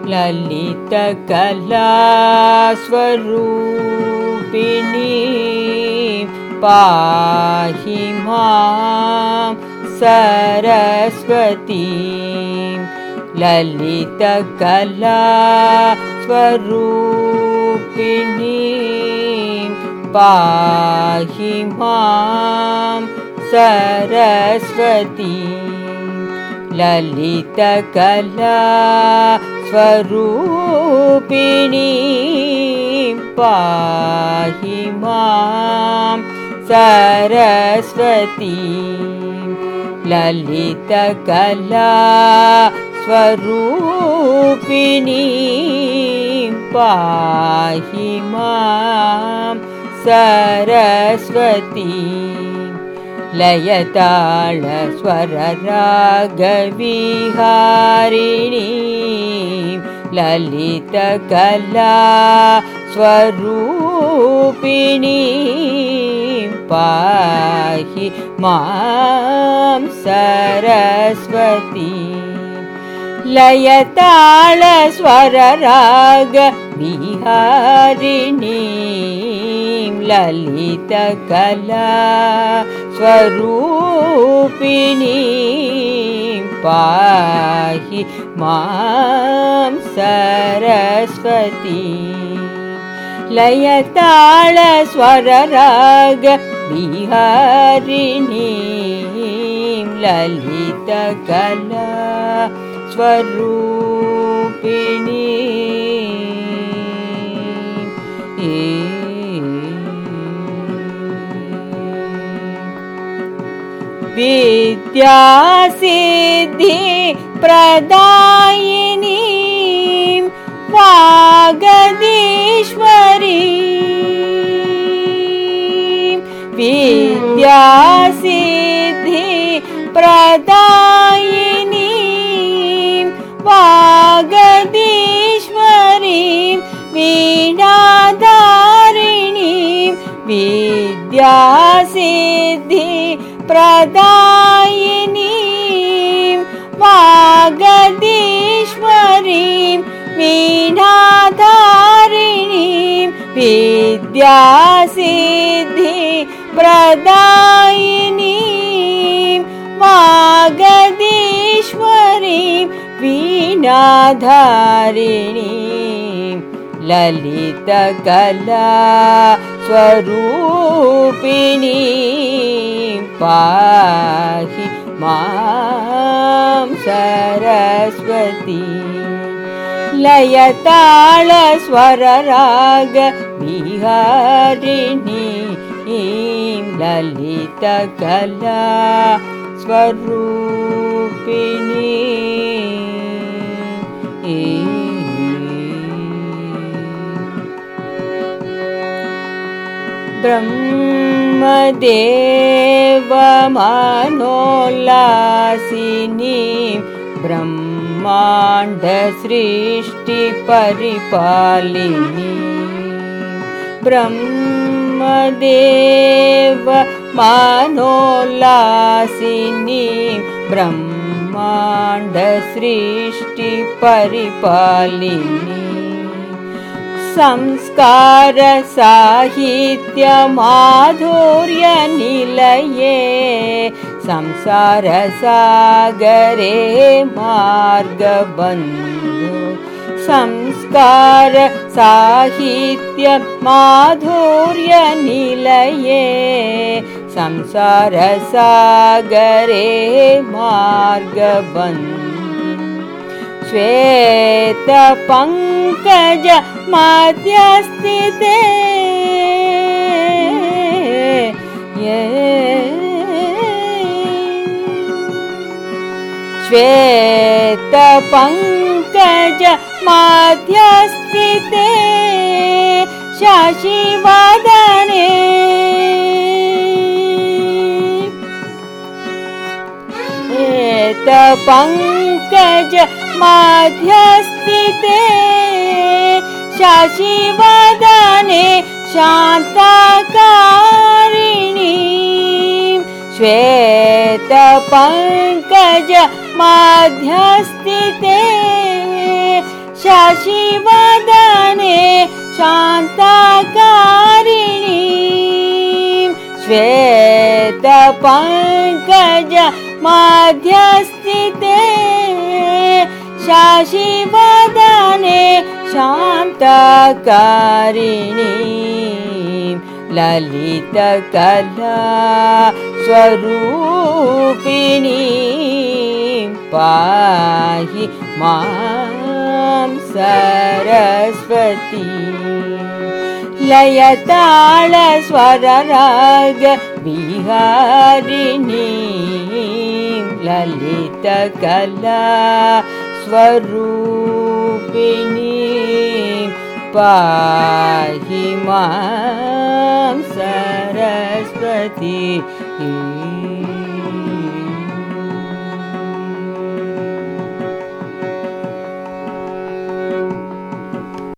ललितकलास्वरूपिणी पाहि मां सरस्वती। ललितकलास्वरूपिणी पाहि मां सरस्वती। ललितकलास्वरूपिणी पाहि मां सरस्वती। ललितकलास्वरूपिणी पाहि मां सरस्वती। लयतालस्वररागविहारिणी ललितकलास्वरूपिणी पाहि मां सरस्वती। लयतालस्वररागविहारिणी ललितकलास्वरूपिणी पाहि मां सरस्वती। लयतालस्वररागविहारिणी ललितकलास्वरूपिणी विद्यासिद्धिप्रदायिनी वागदीश्वरी। विद्यासिद्धिप्रदायिनी वागदीश्वरी वीणाधारिणी। विद्यासिद्धिप्रदायिनी वागदीश्वरी वीणाधारिणी। विद्यासिद्धिप्रदायिनी वागदीश्वरी वीणाधारिणी। ललितकलास्वरूपिणी पाहि मां सरस्वती। लयतालस्वररागविहारिणी ललितकलास्वरूपिणी ब्रह्मदेवमनोल्लासिनी ब्रह्माण्डसृष्टिपरिपालिनी। ब्रह्मदेवमनोल्लासिनी ब्रह्माण्डसृष्टिपरिपालिनी। संस्कार साहित्य माधुर्यनिलये संसारसागरे मार्गबन्धु। संस्कार साहित्य माधुर्यनिलये संसारसागरे मार्गबन्धु। श्वेतपङ्कज मध्यस्थिते श्वेतपङ्कज मध्यस्थिते शशिवदने श्वेतपङ्कज मध्यस्थिते शशिवदने शान्तकारिणी। श्वेतपङ्कज मध्यस्थिते शशिवदने शान्तकारिणीं श्वेतपङ्कज मध्यस्थिते शशिवदने शान्तकारिणीं ललितकला स्वरूपिणीं पाहि मां सरस्वती लयताल स्वरराग विहारिणीं ललितकला स्वरूपिणीं पाहि मां सरस्वती।